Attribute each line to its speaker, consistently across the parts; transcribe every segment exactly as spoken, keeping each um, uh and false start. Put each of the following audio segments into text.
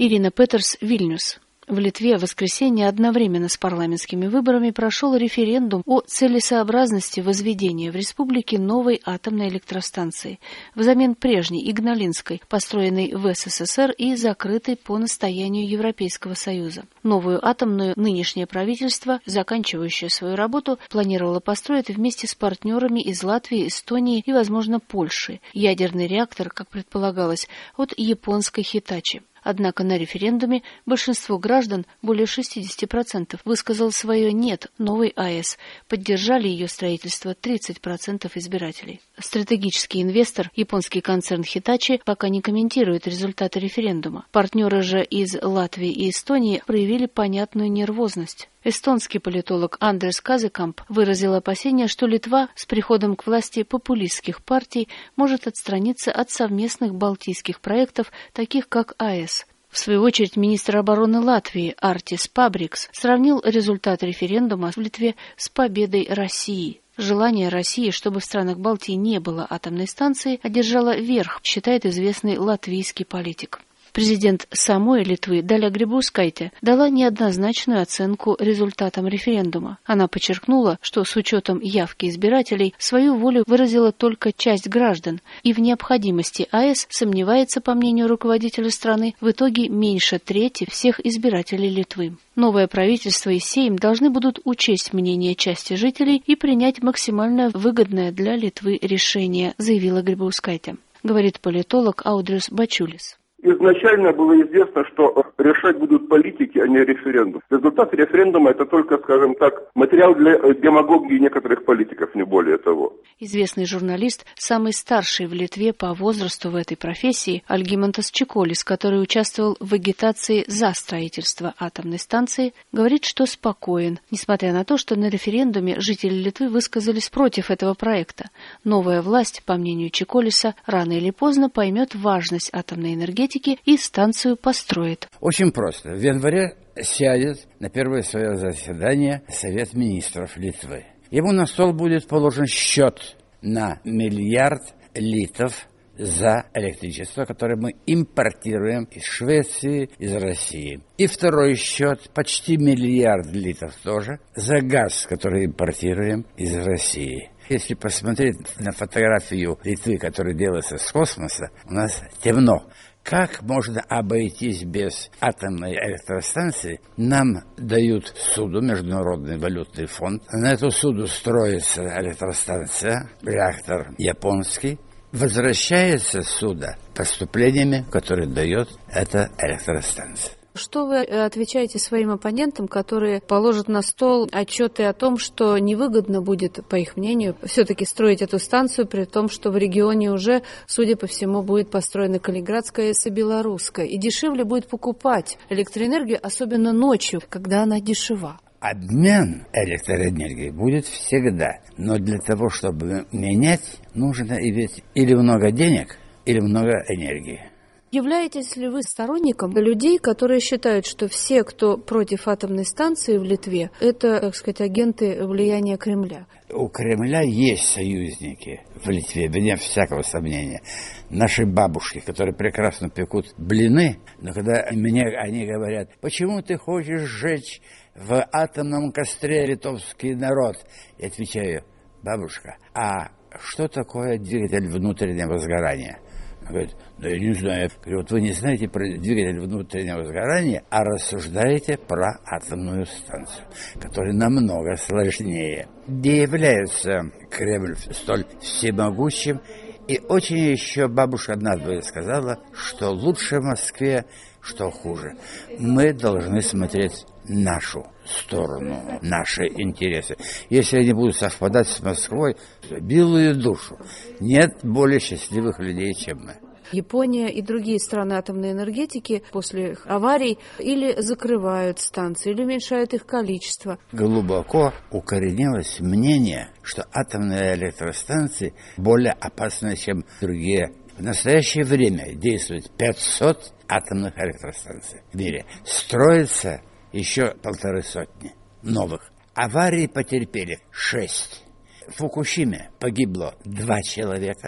Speaker 1: Ирина Петерс, Вильнюс. В Литве в воскресенье одновременно с парламентскими выборами прошел референдум о целесообразности возведения в республике новой атомной электростанции взамен прежней Игналинской, построенной в СССР и закрытой по настоянию Европейского Союза. Новую атомную нынешнее правительство, заканчивающее свою работу, планировало построить вместе с партнерами из Латвии, Эстонии и, возможно, Польши. Ядерный реактор, как предполагалось, от японской Хитачи. Однако на референдуме большинство граждан, более шестьдесят процентов, высказало свое «нет» новой АЭС. Поддержали ее строительство тридцать процентов избирателей. Стратегический инвестор, японский концерн Hitachi, пока не комментирует результаты референдума. Партнеры же из Латвии и Эстонии проявили понятную нервозность. Эстонский политолог Андрес Казекамп выразил опасение, что Литва с приходом к власти популистских партий может отстраниться от совместных балтийских проектов, таких как АЭС. В свою очередь, министр обороны Латвии Артис Пабрикс сравнил результат референдума в Литве с победой России. Желание России, чтобы в странах Балтии не было атомной станции, одержало верх, считает известный латвийский политик. Президент самой Литвы Даля Грибаускайте дала неоднозначную оценку результатам референдума. Она подчеркнула, что с учетом явки избирателей свою волю выразила только часть граждан, и в необходимости АЭС сомневается, по мнению руководителя страны, в итоге меньше трети всех избирателей Литвы. Новое правительство и Сейм должны будут учесть мнение части жителей и принять максимально выгодное для Литвы решение, заявила Грибаускайте, говорит политолог Аудрис Бачулис.
Speaker 2: Изначально было известно, что решать будут политики, а не референдум. Результат референдума – это только, скажем так, материал для демагогии некоторых политиков, не более того.
Speaker 1: Известный журналист, самый старший в Литве по возрасту в этой профессии, Альгимантас Чеколис, который участвовал в агитации за строительство атомной станции, говорит, что спокоен, несмотря на то, что на референдуме жители Литвы высказались против этого проекта. Новая власть, по мнению Чеколиса, рано или поздно поймет важность атомной энергетики и станцию построит.
Speaker 3: Очень просто. В январе сядет на первое свое заседание Совет министров Литвы. Ему на стол будет положен счет на миллиард литров за электричество, которое мы импортируем из Швеции, из России. И второй счет, почти миллиард литров тоже, за газ, который импортируем из России. Если посмотреть на фотографию Литвы, которая делается с космоса, у нас темно. Как можно обойтись без атомной электростанции? Нам дают суду, Международный валютный фонд. На эту суду строится электростанция, реактор японский. Возвращается суда поступлениями, которые дает эта электростанция.
Speaker 1: Что вы отвечаете своим оппонентам, которые положат на стол отчеты о том, что невыгодно будет, по их мнению, все-таки строить эту станцию, при том, что в регионе уже, судя по всему, будет построена Калининградская АЭС и Белорусская, и дешевле будет покупать электроэнергию, особенно ночью, когда она дешева?
Speaker 3: Обмен электроэнергией будет всегда, но для того, чтобы менять, нужно иметь или много денег, или много энергии.
Speaker 1: Являетесь ли вы сторонником людей, которые считают, что все, кто против атомной станции в Литве, это, так сказать, агенты влияния Кремля?
Speaker 3: У Кремля есть союзники в Литве, вне всякого сомнения. Наши бабушки, которые прекрасно пекут блины, но когда мне они говорят, почему ты хочешь сжечь в атомном костре литовский народ, я отвечаю, бабушка, а что такое двигатель внутреннего сгорания? Говорит, да я не знаю. Говорю, вот вы не знаете про двигатель внутреннего сгорания, а рассуждаете про атомную станцию, которая намного сложнее. Не является Кремль столь всемогущим. И очень еще бабушка однажды сказала, что лучше в Москве, что хуже. Мы должны смотреть нашу сторону, наши интересы. Если они будут совпадать с Москвой, белую душу. Нет более счастливых людей, чем мы.
Speaker 1: Япония и другие страны атомной энергетики после аварий или закрывают станции, или уменьшают их количество.
Speaker 3: Глубоко укоренилось мнение, что атомные электростанции более опасны, чем другие. В настоящее время действует пятьсот атомных электростанций в мире. Строится еще полторы сотни новых. Аварии потерпели шесть. В Фукусиме погибло два человека.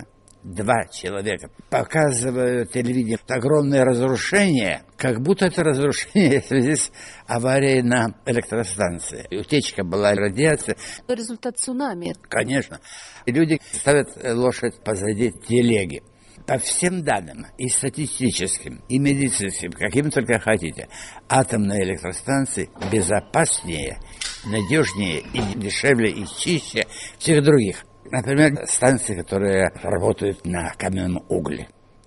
Speaker 3: два человека показывают телевидение огромное разрушение, как будто это разрушение в связи с аварией на электростанции. Утечка была, радиация.
Speaker 1: Результат цунами.
Speaker 3: Конечно. И люди ставят лошадь позади телеги. По всем данным, и статистическим, и медицинским, каким только хотите, атомные электростанции безопаснее, надежнее, и дешевле, и чище всех других. Например, станции, которые работают на каменном угле.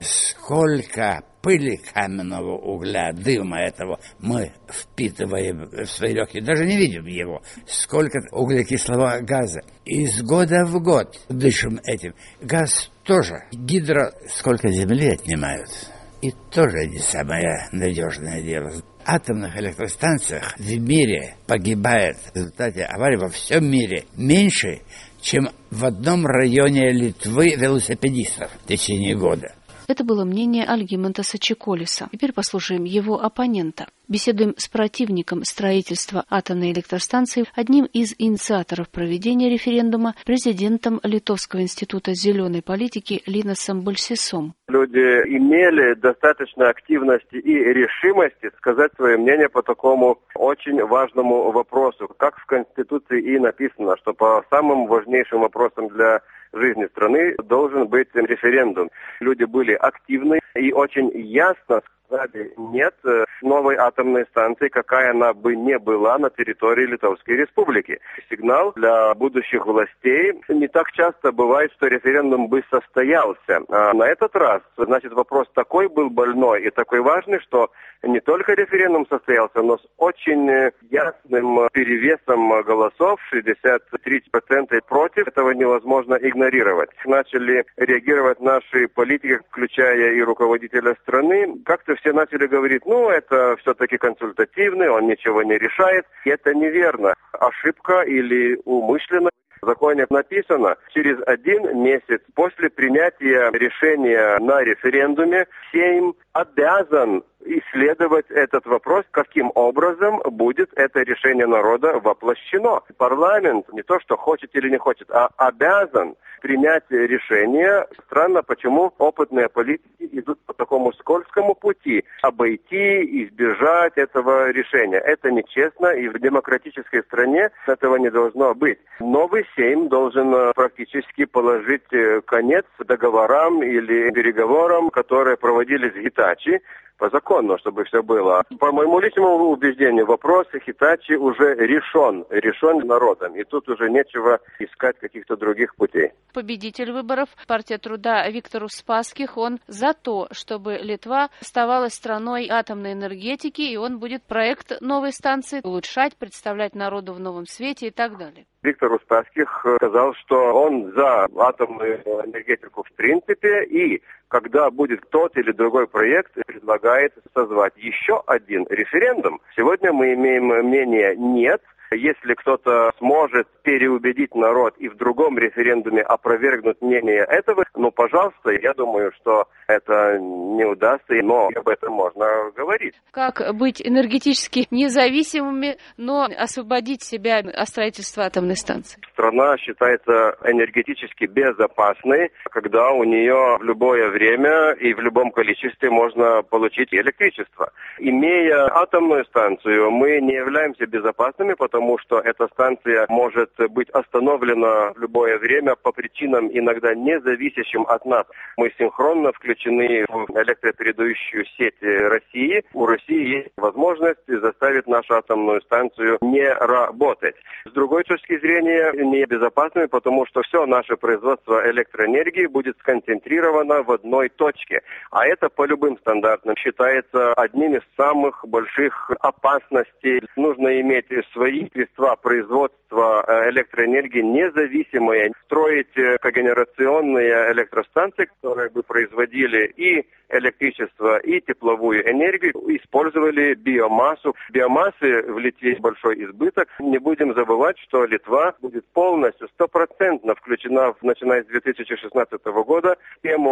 Speaker 3: Сколько пыли каменного угля, дыма этого мы впитываем в свои легкие, даже не видим его. Сколько углекислого газа. Из года в год дышим этим. Газ тоже. Гидро сколько земли отнимают. И тоже не самое надежное дело. В атомных электростанциях в мире погибает в результате аварий во всем мире меньше, чем в одном районе Литвы велосипедистов в течение года.
Speaker 1: Это было мнение Альгимантаса Чеколиса. Теперь послушаем его оппонента. Беседуем с противником строительства атомной электростанции, одним из инициаторов проведения референдума, президентом Литовского института зеленой политики Линасом Бальсисом.
Speaker 2: Люди имели достаточно активности и решимости сказать свое мнение по такому очень важному вопросу. Как в Конституции и написано, что по самым важнейшим вопросам для жизни страны должен быть референдум. Люди были активны и очень ясно сказали нет новой атомной станции, какая она бы ни была на территории Литовской Республики. Сигнал для будущих властей. Не так часто бывает, что референдум бы состоялся. А на этот раз, значит, вопрос такой был больной и такой важный, что не только референдум состоялся, но с очень ясным перевесом голосов, шестьдесят три процента против, этого невозможно игнорировать. Начали реагировать наши политики, включая и руководителя страны. Как-то все начали говорить, ну, это все-таки консультативный, он ничего не решает. И это неверно. Ошибка или умышленно. В законе написано, через один месяц после принятия решения на референдуме Сейм обязан исследовать этот вопрос, каким образом будет это решение народа воплощено. Парламент не то, что хочет или не хочет, а обязан принять решение. Странно, почему опытные политики идут по такому скользкому пути, обойти, избежать этого решения. Это нечестно, и в демократической стране этого не должно быть. Новый Сейм должен практически положить конец договорам или переговорам, которые проводились в Хитачи, по закону, чтобы все было. По моему личному убеждению, вопрос Хитачи уже решен, решен народом, и тут уже нечего искать каких-то других путей.
Speaker 1: Победитель выборов, партия труда Виктор Успаских, он за то, чтобы Литва оставалась страной атомной энергетики, и он будет проект новой станции улучшать, представлять народу в новом свете и так далее.
Speaker 2: Виктор Успаских сказал, что он за атомную энергетику в принципе, и когда будет тот или другой проект, предлагает созвать еще один референдум. Сегодня мы имеем мнение «нет». Если кто-то сможет переубедить народ и в другом референдуме опровергнуть мнение этого, ну, пожалуйста, я думаю, что это не удастся, но об этом можно говорить.
Speaker 1: Как быть энергетически независимыми, но освободить себя от строительства атомной станции?
Speaker 2: Страна считается энергетически безопасной, когда у нее в любое время и в любом количестве можно получить электричество. Имея атомную станцию, мы не являемся безопасными, потому что эта станция может быть остановлена в любое время по причинам, иногда не зависящим от нас. Мы синхронно включены в электропередающую сеть России. У России есть возможность заставить нашу атомную станцию не работать. С другой точки зрения, небезопасными, потому что все наше производство электроэнергии будет сконцентрировано в одной точке. А это по любым стандартам считается одним из самых больших опасностей. Нужно иметь свои средства производства электроэнергии независимые, строить когенерационные электростанции, которые бы производили и электричество, и тепловую энергию, использовали биомассу. Биомассы в Литве большой избыток. Не будем забывать, что Литва будет полностью, стопроцентно включена, начиная с две тысячи шестнадцатого года, в тему электроэнергии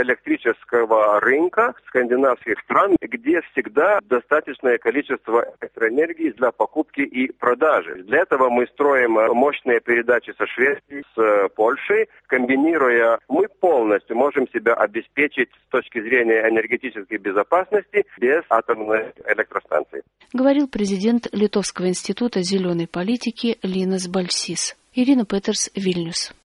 Speaker 2: электрического рынка скандинавских стран, где всегда достаточное количество электроэнергии для покупки и продажи. Для этого мы строим мощные передачи со Швецией, с Польшей. Комбинируя, мы полностью можем себя обеспечить с точки зрения энергетической безопасности без атомной электростанции.
Speaker 1: Говорил президент Литовского института зеленой политики Линас Бальсис. Ирина Петерс, Вильнюс.